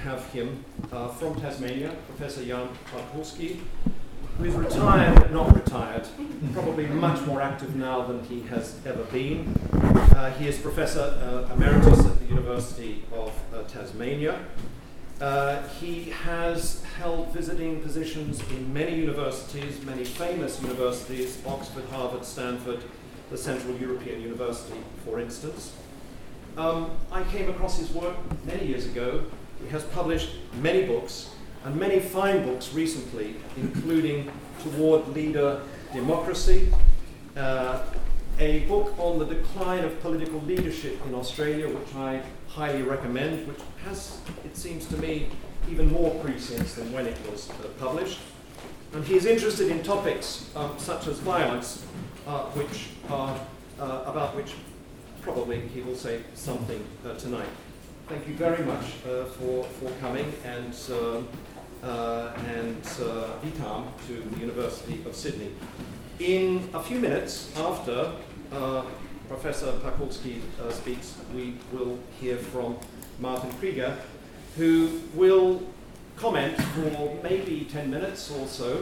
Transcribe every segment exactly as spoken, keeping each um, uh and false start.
have him uh, from Tasmania, Professor Jan Pakulski, who is retired but not retired, probably much more active now than he has ever been. Uh, he is Professor uh, Emeritus at the University of uh, Tasmania. Uh, he has held visiting positions in many universities, many famous universities, Oxford, Harvard, Stanford, the Central European University, for instance. Um, I came across his work many years ago. He has published many books, and many fine books recently, including Toward Leader Democracy, uh, a book on the decline of political leadership in Australia, which I highly recommend, which has, it seems to me, even more prescience than when it was uh, published. And he is interested in topics um, such as violence, uh, which are, uh, about which probably he will say something uh, tonight. Thank you very much uh, for, for coming, and uh, uh, and uh, Vitam to the University of Sydney. In a few minutes after uh, Professor Pakulski uh, speaks, we will hear from Martin Krieger, who will comment for maybe ten minutes or so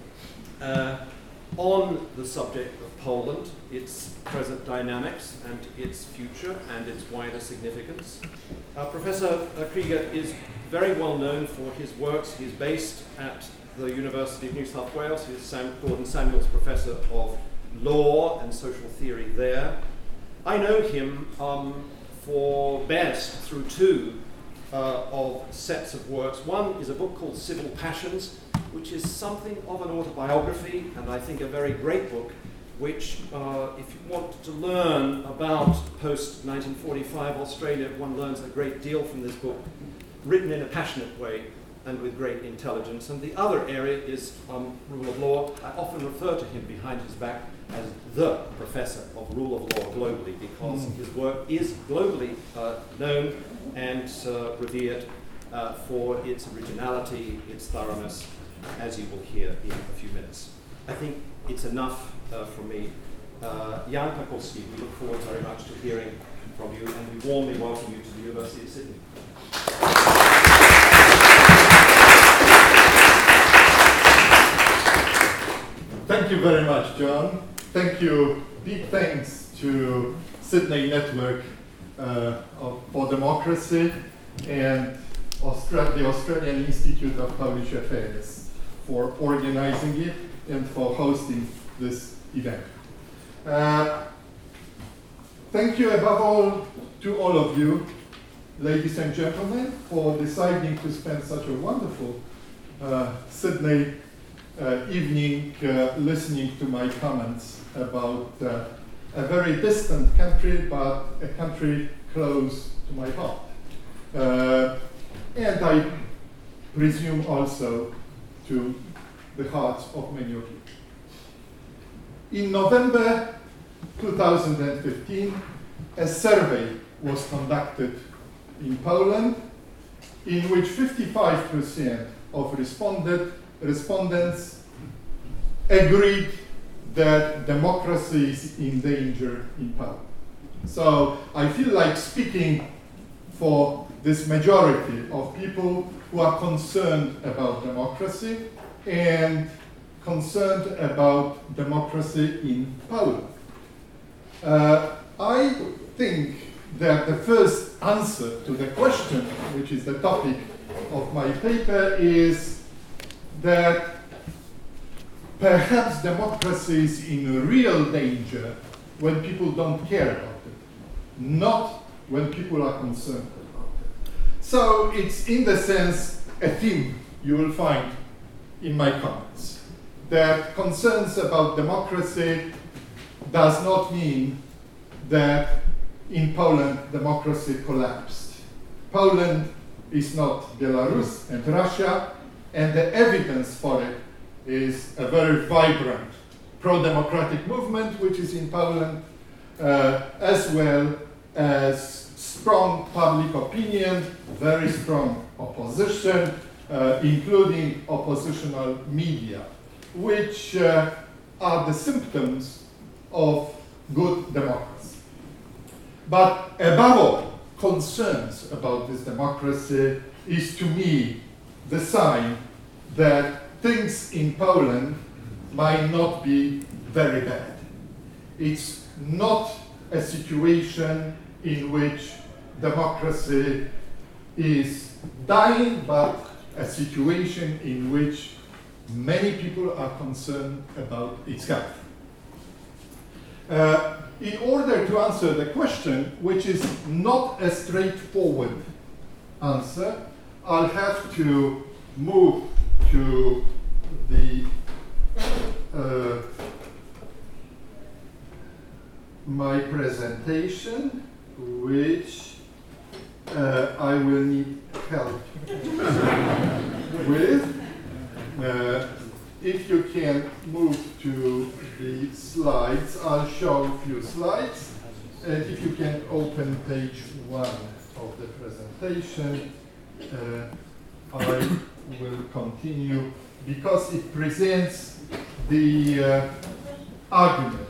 uh, on the subject of Poland, its present dynamics and its future and its wider significance. Uh, Professor uh, Krieger is very well known for his works. He is based at the University of New South Wales. He is Sam Gordon Samuels Professor of Law and Social Theory there. I know him um, for best through two uh, of sets of works. One is a book called Civil Passions, which is something of an autobiography, and I think a very great book, which, uh, if you want to learn about post nineteen forty-five Australia, one learns a great deal from this book, written in a passionate way and with great intelligence. And the other area is um, rule of law. I often refer to him behind his back as the professor of rule of law globally, because mm. his work is globally uh, known and uh, revered uh, for its originality, its thoroughness, as you will hear in a few minutes. I think it's enough uh, from me. Uh, Jan Pakulski, we look forward very much to hearing from you, and we warmly welcome you to the University of Sydney. Thank you very much, John. Thank you. Big thanks to Sydney Network uh, of, for Democracy and Austra- the Australian Institute of Polish Affairs for organizing it and for hosting this event. Uh, thank you above all to all of you, ladies and gentlemen, for deciding to spend such a wonderful uh, Sydney uh, evening uh, listening to my comments about uh, a very distant country, but a country close to my heart. Uh, and I presume also to the hearts of many of you. In November two thousand fifteen, a survey was conducted in Poland, in which fifty-five percent of responded, respondents agreed that democracy is in danger in Poland. So I feel like speaking for this majority of people who are concerned about democracy and concerned about democracy in Poland. Uh, I think that the first answer to the question, which is the topic of my paper, is that perhaps democracy is in real danger when people don't care about it, not when people are concerned about it. So it's in the sense a theme you will find in my comments, that concerns about democracy does not mean that in Poland democracy collapsed. Poland is not Belarus and Russia, and the evidence for it is a very vibrant pro-democratic movement which is in Poland, uh, as well as strong public opinion, very strong opposition, uh, including oppositional media, which uh, are the symptoms of good democracy. But above all, concerns about this democracy is to me the sign that things in Poland might not be very bad. It's not a situation in which democracy is dying, but a situation in which many people are concerned about its health. Uh, in order to answer the question, which is not a straightforward answer, I'll have to move to the uh, my presentation, which uh, I will need help with. Uh, if you can move to the slides, I'll show a few slides. And if you can open page one of the presentation, uh, I will continue because it presents the uh, argument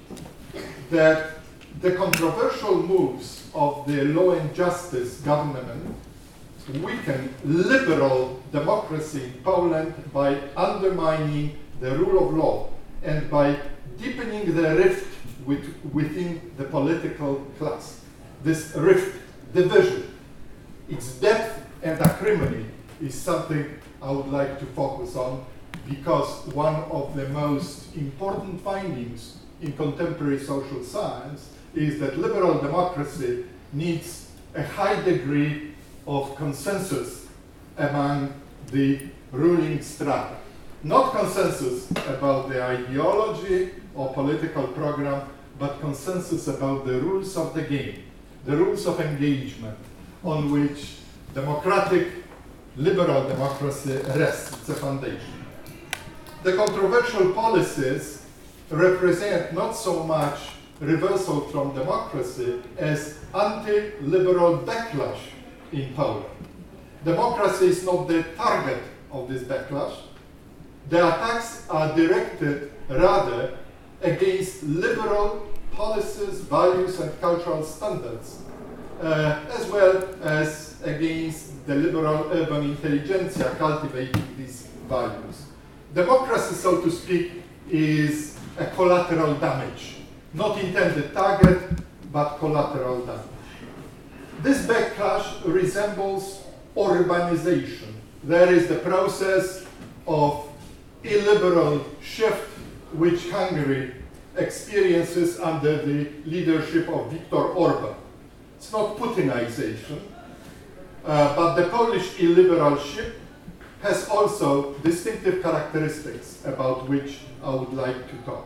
that the controversial moves of the Law and Justice government weaken liberal democracy in Poland by undermining the rule of law and by deepening the rift with, within the political class. This rift, division, its depth and acrimony is something I would like to focus on, because one of the most important findings in contemporary social science is that liberal democracy needs a high degree of consensus among the ruling strata. Not consensus about the ideology or political program, but consensus about the rules of the game, the rules of engagement on which democratic, liberal democracy rests. It's a foundation. The controversial policies represent not so much reversal from democracy as anti-liberal backlash in Poland. Democracy is not the target of this backlash. The attacks are directed rather against liberal policies, values, and cultural standards, uh, as well as against the liberal urban intelligentsia cultivating these values. Democracy, so to speak, is a collateral damage, not intended target, but collateral damage. This backlash resembles urbanization. There is the process of illiberal shift which Hungary experiences under the leadership of Viktor Orban. It's not Putinization, uh, but the Polish illiberal shift has also distinctive characteristics about which I would like to talk.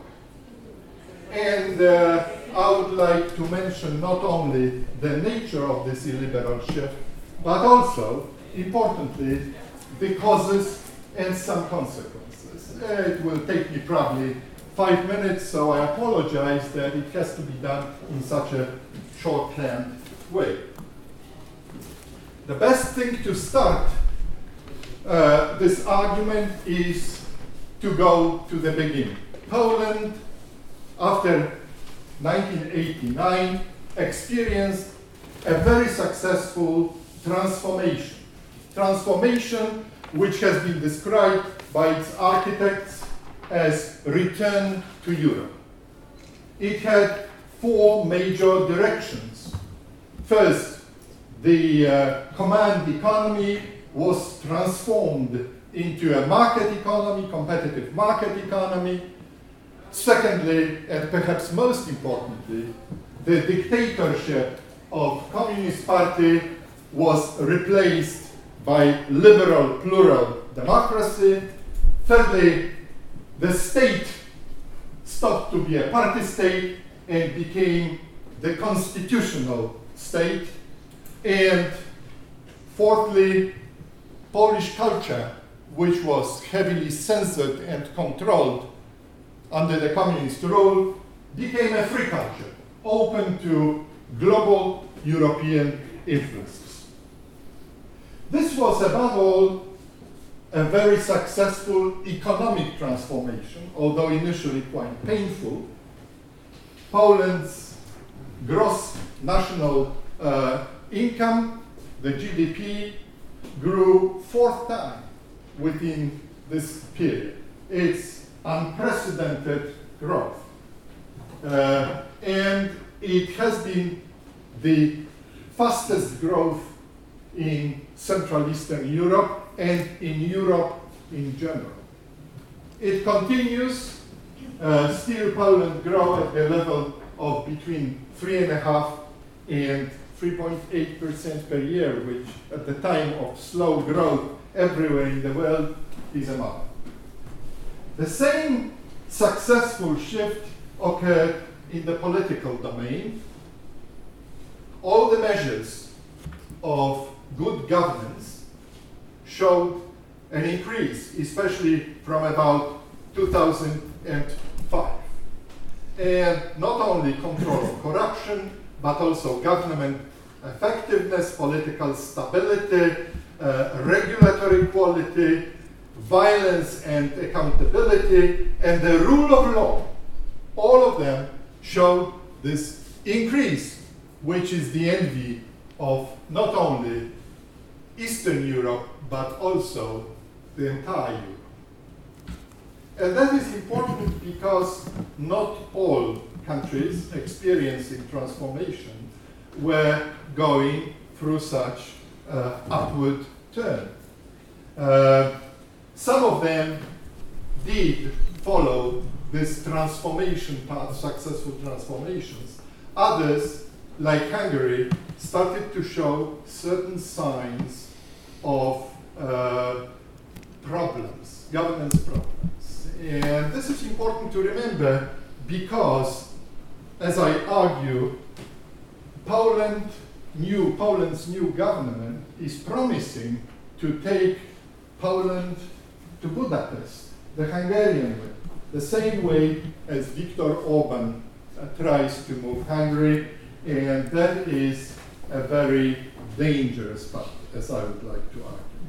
And uh, I would like to mention not only the nature of this illiberal shift, but also, importantly, the causes and some consequences. It will take me probably five minutes, so I apologize that it has to be done in such a shorthand way. The best thing to start uh, this argument is to go to the beginning. Poland, after nineteen eighty-nine, experienced a very successful transformation. Transformation which has been described by its architects as return to Europe. It had four major directions. First, the uh, command economy was transformed into a market economy, competitive market economy. Secondly, and perhaps most importantly, the dictatorship of Communist Party was replaced by liberal plural democracy. Thirdly, the state stopped to be a party state and became the constitutional state. And fourthly, Polish culture, which was heavily censored and controlled under the communist rule, became a free culture, open to global European influences. This was above all a very successful economic transformation, although initially quite painful. Poland's gross national uh, income, the G D P, grew fourth time within this period. It's unprecedented growth. Uh, and it has been the fastest growth in Central Eastern Europe and in Europe in general. It continues, uh, still Poland grows at the level of between three and a half and three point eight percent per year, which at the time of slow growth everywhere in the world is a marvel. The same successful shift occurred in the political domain. All the measures of good governance showed an increase, especially from about two thousand five. And not only control of corruption, but also government effectiveness, political stability, uh, regulatory quality, violence and accountability, and the rule of law. All of them showed this increase, which is the envy of not only Eastern Europe, but also the entire Europe. And that is important because not all countries experiencing transformation were going through such uh, upward turn. Uh, some of them did follow this transformation path, successful transformations. Others, like Hungary, started to show certain signs of uh, problems, governance problems. And this is important to remember because, as I argue, Poland, new, Poland's new government is promising to take Poland to Budapest, the Hungarian way, the same way as Viktor Orban uh, tries to move Hungary, and that is a very dangerous path, as I would like to argue.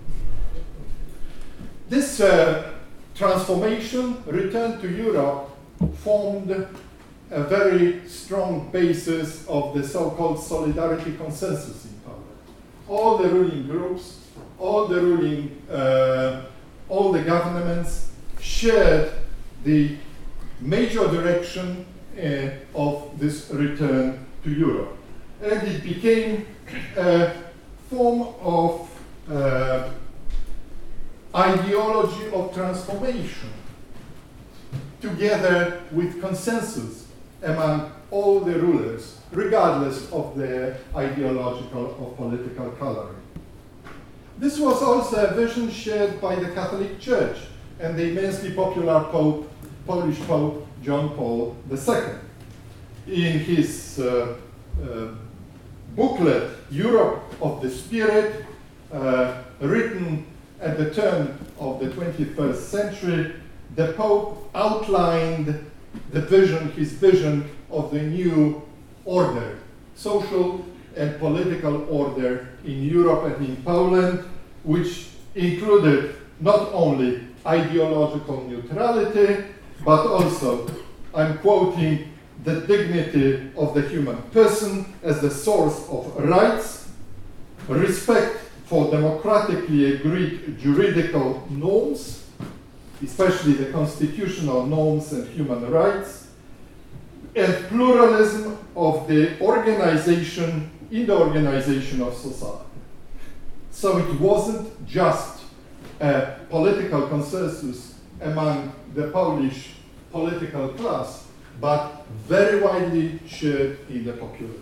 This uh, transformation, return to Europe, formed a very strong basis of the so-called solidarity consensus in Poland. All the ruling groups, all the ruling, uh, all the governments shared the major direction uh, of this return to Europe. And it became a form of uh, ideology of transformation, together with consensus among all the rulers, regardless of their ideological or political coloring. This was also a vision shared by the Catholic Church and the immensely popular Pope, Polish Pope John Paul the Second. In his uh, uh, booklet, Europe of the Spirit, uh, written at the turn of the twenty-first century, the Pope outlined the vision, his vision of the new order, social and political order in Europe and in Poland, which included not only ideological neutrality, but also, I'm quoting, the dignity of the human person as the source of rights, respect for democratically agreed juridical norms, especially the constitutional norms and human rights, and pluralism of the organization in the organization of society. So it wasn't just a political consensus among the Polish political class, but very widely shared in the population.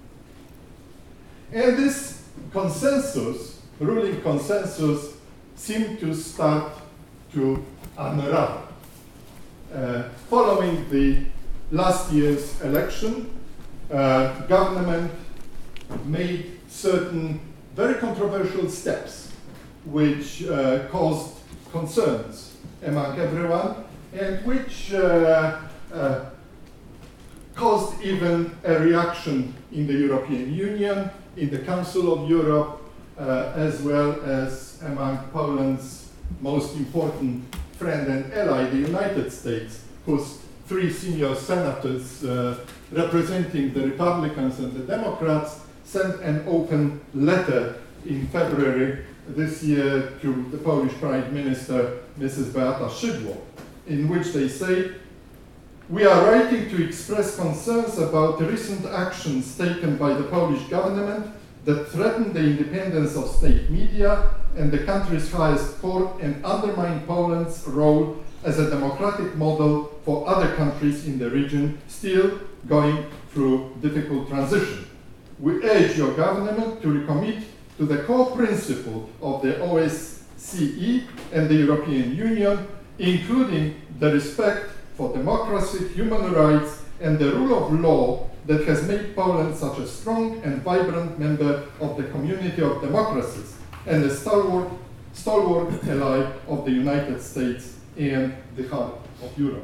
And this consensus, ruling consensus, seemed to start to unravel. Uh, following the last year's election, uh, government made certain very controversial steps which uh, caused concerns among everyone and which uh, uh, caused even a reaction in the European Union, in the Council of Europe, uh, as well as among Poland's most important friend and ally, the United States, whose three senior senators uh, representing the Republicans and the Democrats sent an open letter in February this year to the Polish Prime Minister, Missus Beata Szydło, in which they say, "We are writing to express concerns about the recent actions taken by the Polish government that threaten the independence of state media and the country's highest court and undermine Poland's role as a democratic model for other countries in the region still going through difficult transition. We urge your government to recommit to the core principle of the O S C E and the European Union, including the respect for democracy, human rights, and the rule of law that has made Poland such a strong and vibrant member of the community of democracies and a stalwart, stalwart ally of the United States and the heart of Europe."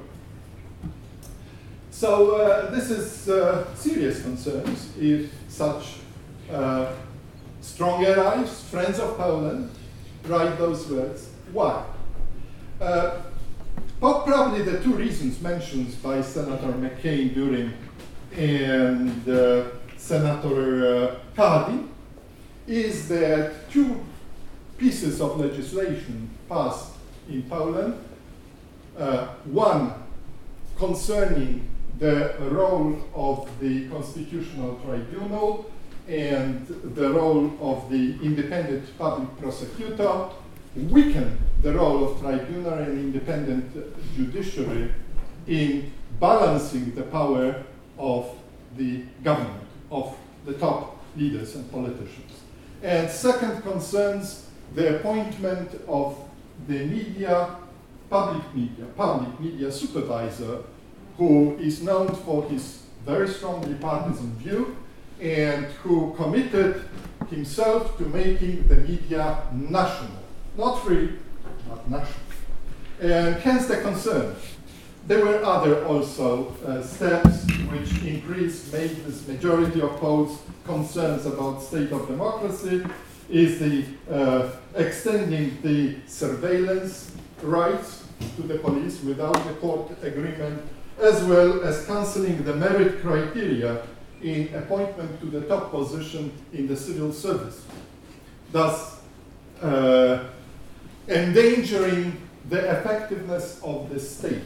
So uh, this is uh, serious concerns if such uh, strong allies, friends of Poland, write those words. Why? Uh, probably the two reasons mentioned by Senator McCain during and uh, Senator uh, Hardy is that two pieces of legislation passed in Poland. Uh, one concerning the role of the Constitutional Tribunal and the role of the independent public prosecutor, weaken the role of tribunal and independent judiciary in balancing the power of the government, of the top leaders and politicians. And second concerns the appointment of the media, public media, public media supervisor, who is known for his very strongly partisan view and who committed himself to making the media national, not free, but national. And hence the concern. There were other also uh, steps which increased, made this majority of Poles concerns about state of democracy, is the uh, extending the surveillance rights to the police without the court agreement, as well as cancelling the merit criteria in appointment to the top position in the civil service, thus uh, endangering the effectiveness of the state.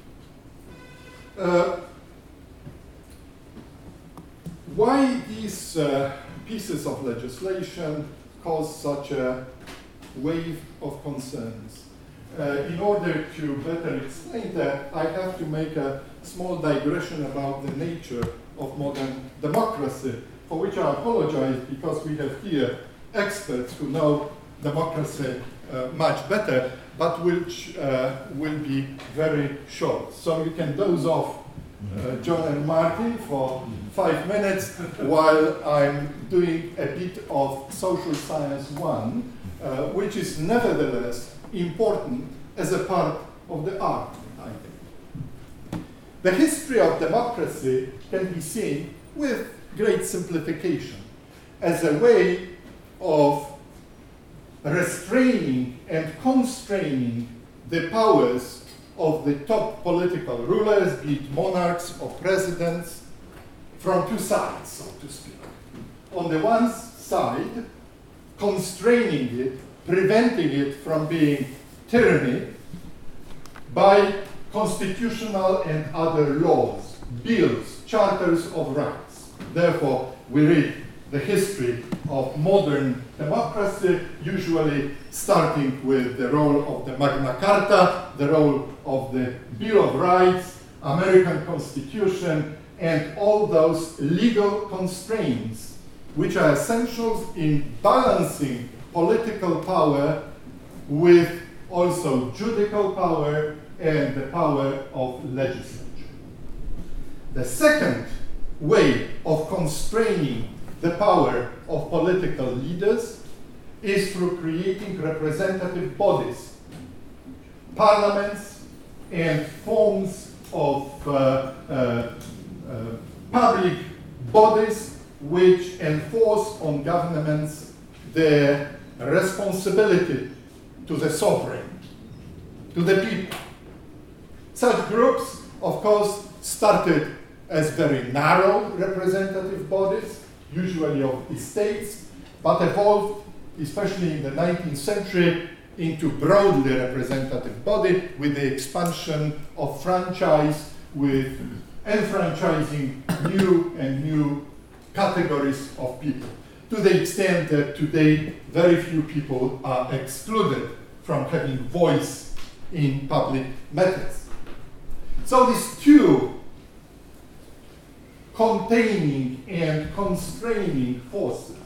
Uh, why these uh, pieces of legislation cause such a wave of concerns? Uh, in order to better explain that, I have to make a small digression about the nature of modern democracy, for which I apologize because we have here experts who know democracy uh, much better, but which uh, will be very short. So you can doze off, uh, John and Martin, for five minutes while I'm doing a bit of social science one, uh, which is nevertheless important as a part of the art, I think. The history of democracy can be seen with great simplification as a way of restraining and constraining the powers of the top political rulers, be it monarchs or presidents, from two sides, so to speak. On the one side, constraining it, preventing it from being tyranny by constitutional and other laws, bills, charters of rights. Therefore, we read the history of modern democracy, usually starting with the role of the Magna Carta, the role of the Bill of Rights, American Constitution, and all those legal constraints which are essential in balancing political power with also judicial power and the power of legislature. The second way of constraining the power of political leaders is through creating representative bodies, parliaments, and forms of uh, uh, uh, public bodies which enforce on governments their responsibility to the sovereign, to the people. Such groups, of course, started as very narrow representative bodies, usually of estates, but evolved especially in the nineteenth century, into broadly representative body with the expansion of franchise, with enfranchising new and new categories of people, to the extent that today very few people are excluded from having voice in public matters. So these two containing and constraining forces,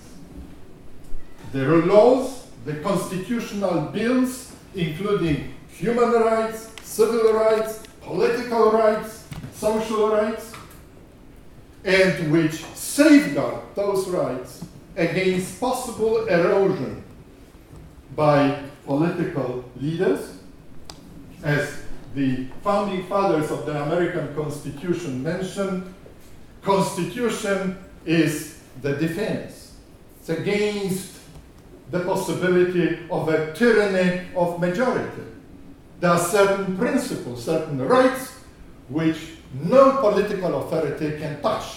the laws, the constitutional bills, including human rights, civil rights, political rights, social rights, and which safeguard those rights against possible erosion by political leaders. As the founding fathers of the American Constitution mentioned, Constitution is the defense. It's against the possibility of a tyranny of majority. There are certain principles, certain rights, which no political authority can touch.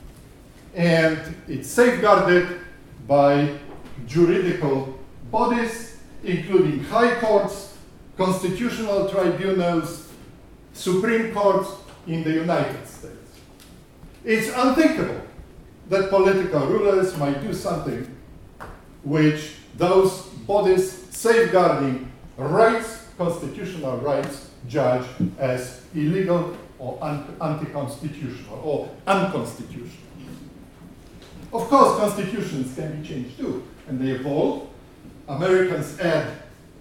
And it's safeguarded by juridical bodies, including high courts, constitutional tribunals, Supreme Courts in the United States. It's unthinkable that political rulers might do something which those bodies safeguarding rights, constitutional rights, judge as illegal or un- anti-constitutional or unconstitutional. Of course, constitutions can be changed too, and they evolve. Americans add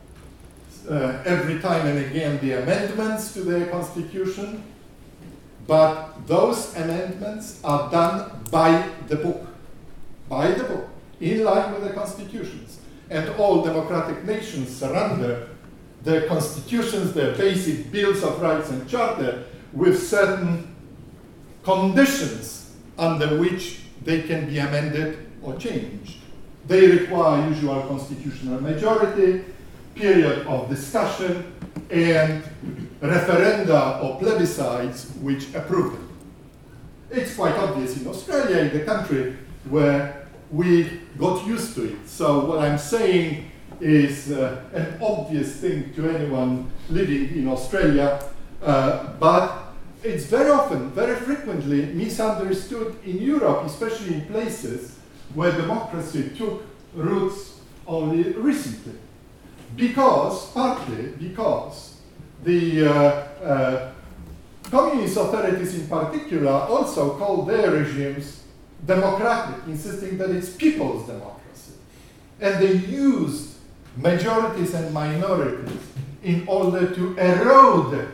uh, every time and again the amendments to their constitution, but those amendments are done by the book, by the book, in line with the constitutions. And all democratic nations surrender their constitutions, their basic bills of rights and charter, with certain conditions under which they can be amended or changed. They require usual constitutional majority, period of discussion, and referenda or plebiscites which approve them. It's quite obvious in Australia, in the country where we got used to it. So what I'm saying is uh, an obvious thing to anyone living in Australia, uh, but it's very often, very frequently misunderstood in Europe, especially in places where democracy took roots only recently. Because, partly because, the uh, uh, communist authorities in particular also called their regimes democratic, insisting that it's people's democracy. And they used majorities and minorities in order to erode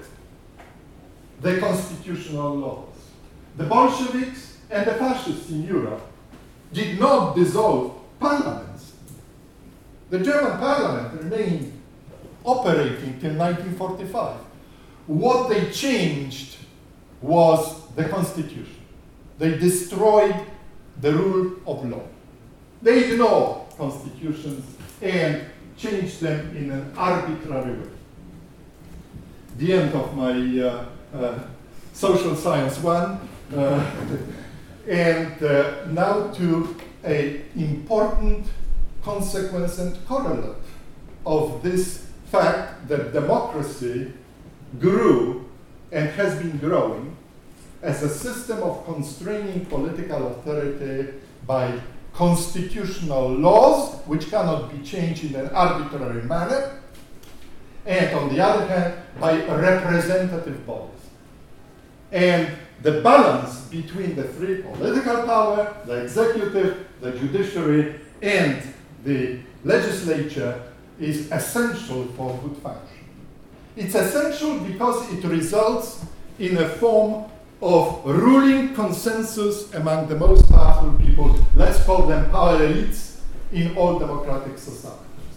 the constitutional laws. The Bolsheviks and the fascists in Europe did not dissolve parliaments. The German parliament remained operating till nineteen forty-five. What they changed was the constitution. They destroyed the rule of law. They ignored constitutions and changed them in an arbitrary way. The end of my uh, uh, social science one, uh, and uh, now to an important consequence and correlate of this fact that democracy grew and has been growing as a system of constraining political authority by constitutional laws, which cannot be changed in an arbitrary manner, and on the other hand, by representative bodies. And the balance between the three, political power, the executive, the judiciary, and the legislature, is essential for good function. It's essential because it results in a form of ruling consensus among the most powerful people, let's call them power elites, in all democratic societies.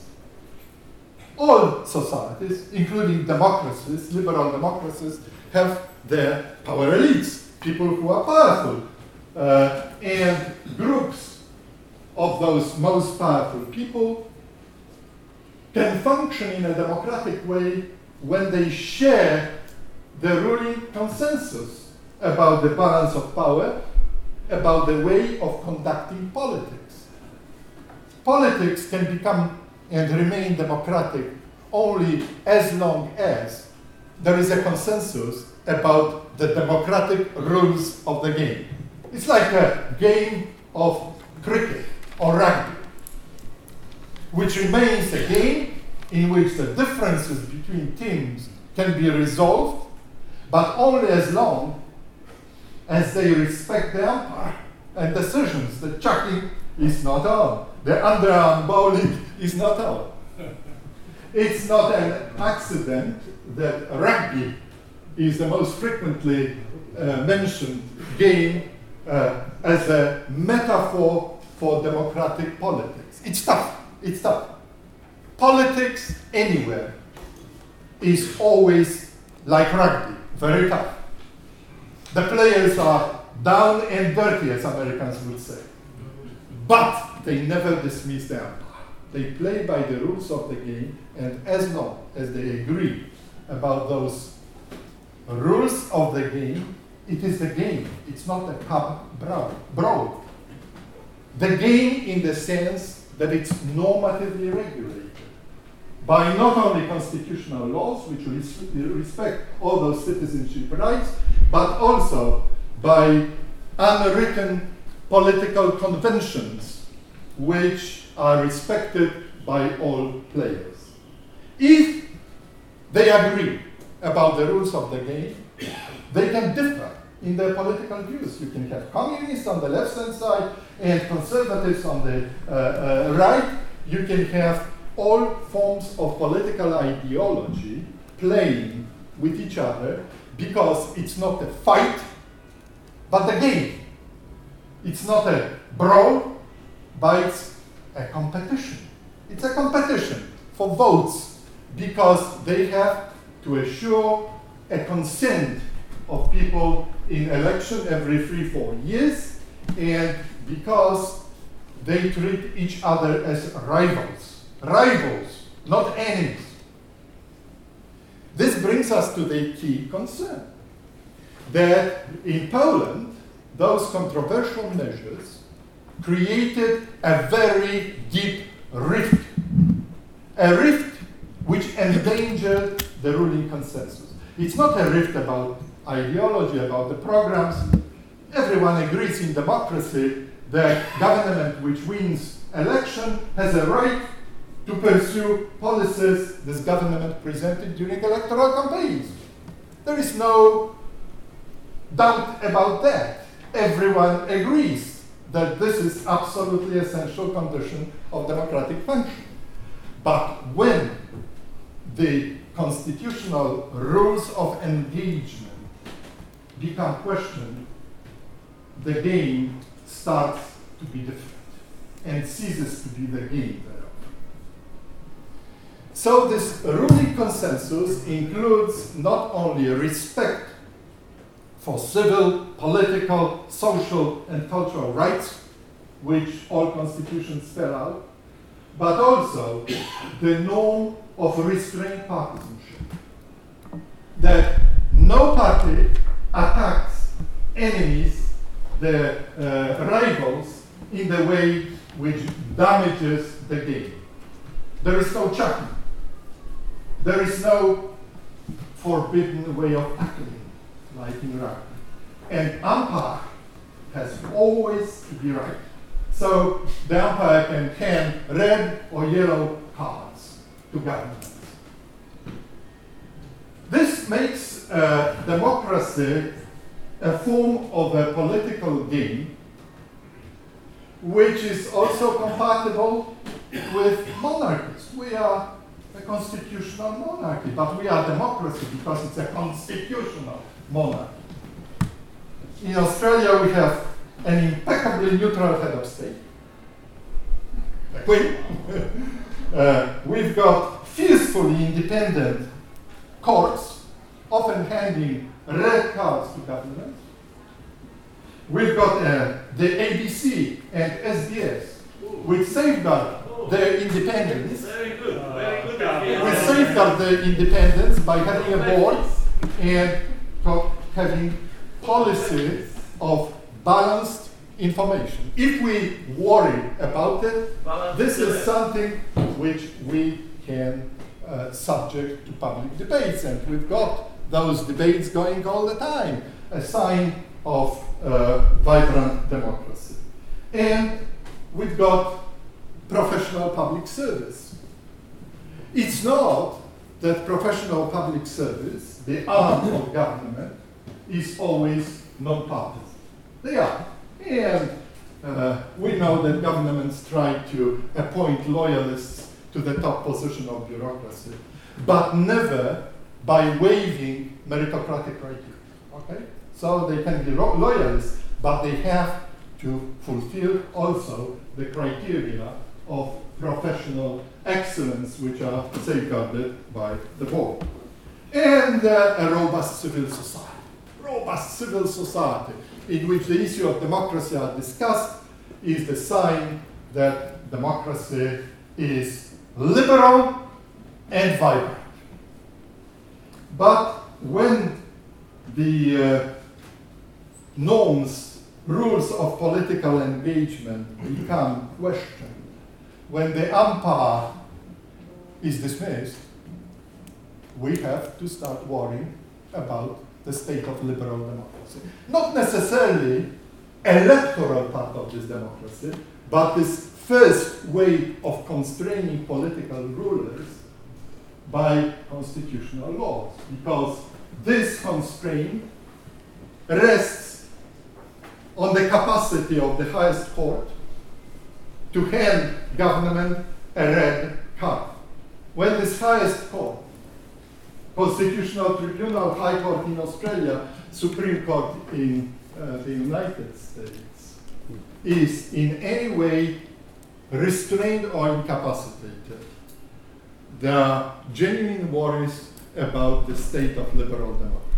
All societies, including democracies, liberal democracies, have their power elites, people who are powerful, uh, and groups of those most powerful people can function in a democratic way when they share the ruling consensus about the balance of power, about the way of conducting politics. politics can become and remain democratic only as long as there is a consensus about the democratic rules of the game. It's like a game of cricket or rugby, which remains a game in which the differences between teams can be resolved, but only as long as they respect the umpire and decisions. The chucking is not on. The underarm bowling is not on. It's not an accident that rugby is the most frequently uh, mentioned game uh, as a metaphor for democratic politics. It's tough. It's tough. Politics anywhere is always like rugby, very tough. The players are down and dirty, as Americans would say. But they never dismiss the umpire. They play by the rules of the game, and as long as they agree about those rules of the game, it is the game. It's not a pub brawl. The game in the sense that it's normatively regulated by not only constitutional laws, which res respect all those citizenship rights, but also by unwritten political conventions, which are respected by all players. If they agree about the rules of the game, they can differ in their political views. You can have communists on the left-hand side and conservatives on the uh, uh, right. You can have all forms of political ideology playing with each other, because it's not a fight, but a game. It's not a brawl, but it's a competition. It's a competition for votes, because they have to assure a consent of people in election every three, four years, and because they treat each other as rivals. Rivals, not enemies. This brings us to the key concern, that in Poland, those controversial measures created a very deep rift, a rift which endangered the ruling consensus. It's not a rift about ideology, about the programs. Everyone agrees in democracy that government which wins election has a right to pursue policies this government presented during electoral campaigns. There is no doubt about that. Everyone agrees that this is absolutely essential condition of democratic function. But when the constitutional rules of engagement become questioned, the game starts to be different and ceases to be the game thereof. So this ruling consensus includes not only respect for civil, political, social, and cultural rights, which all constitutions spell out, but also the norm of restrained partisanship, that no party attacks enemies, the uh, rivals, in the way which damages the game. There is no chucking. There is no forbidden way of tackling, like in rugby. And umpire has always to be right. So the umpire can hand red or yellow cards to governments. This makes uh, democracy a form of a political game which is also compatible with monarchies. We are a constitutional monarchy, but we are democracy because it's a constitutional monarchy. In Australia, we have an impeccably neutral head of state, the Queen. uh, we've got fiercely independent courts, often handing red cards to governments. We've got uh, the A B C and S B S, which safeguard their independence. Very good, very good. We safeguard their independence by having a board and having policy of balanced information. If we worry about it, this is something which we can uh, subject to public debates, and we've got those debates going all the time, a sign of uh, vibrant democracy. And we've got professional public service. It's not that professional public service, the arm of government, is always non-partisan. They are. And uh, we know that governments try to appoint loyalists to the top position of bureaucracy, but never by waiving meritocratic criteria. Okay? So they can be ro- loyalists, but they have to fulfill also the criteria of professional excellence, which are safeguarded by the board. And uh, a robust civil society. Robust civil society, in which the issue of democracy are discussed, is the sign that democracy is liberal and vibrant. But when the uh, norms, rules of political engagement become questioned, when the umpire is dismissed, we have to start worrying about the state of liberal democracy. Not necessarily electoral part of this democracy, but this first way of constraining political rulers by constitutional laws, because this constraint rests on the capacity of the highest court to hand government a red card. When this highest court, Constitutional Tribunal, High Court in Australia, Supreme Court in uh, the United States, is in any way restrained or incapacitated, there are genuine worries about the state of liberal democracy.